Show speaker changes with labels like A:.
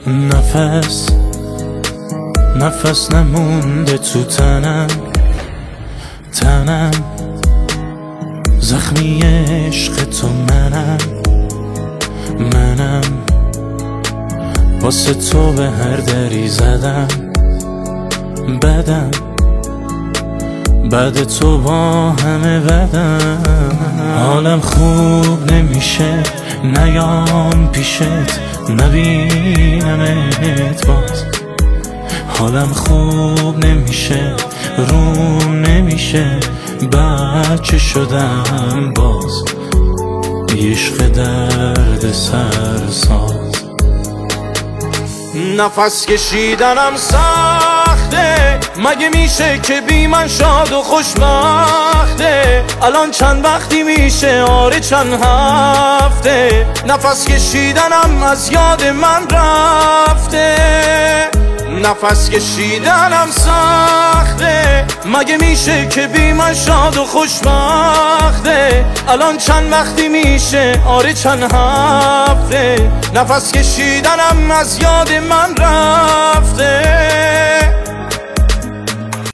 A: نفس نمونده تو تنم زخمی عشق تو منم واسه تو به هر دری زدم بعد تو با همه بدم حالم خوب نمیشه نیام پیشت نبینمت باز حالم خوب نمیشه روم نمیشه بچه شدم باز عشق درد سرساز نفس کشیدنم سخته مگه میشه که بی من شاد و خوشبخته الان چند وقتی میشه آره چند هفته نفس کشیدنم از یاد من رفته نفس کشیدنم سخته مگه میشه که بی من شاد و خوشبخته الان چند وقتی میشه آره چند هفته نفس کشیدنم از یاد من رفته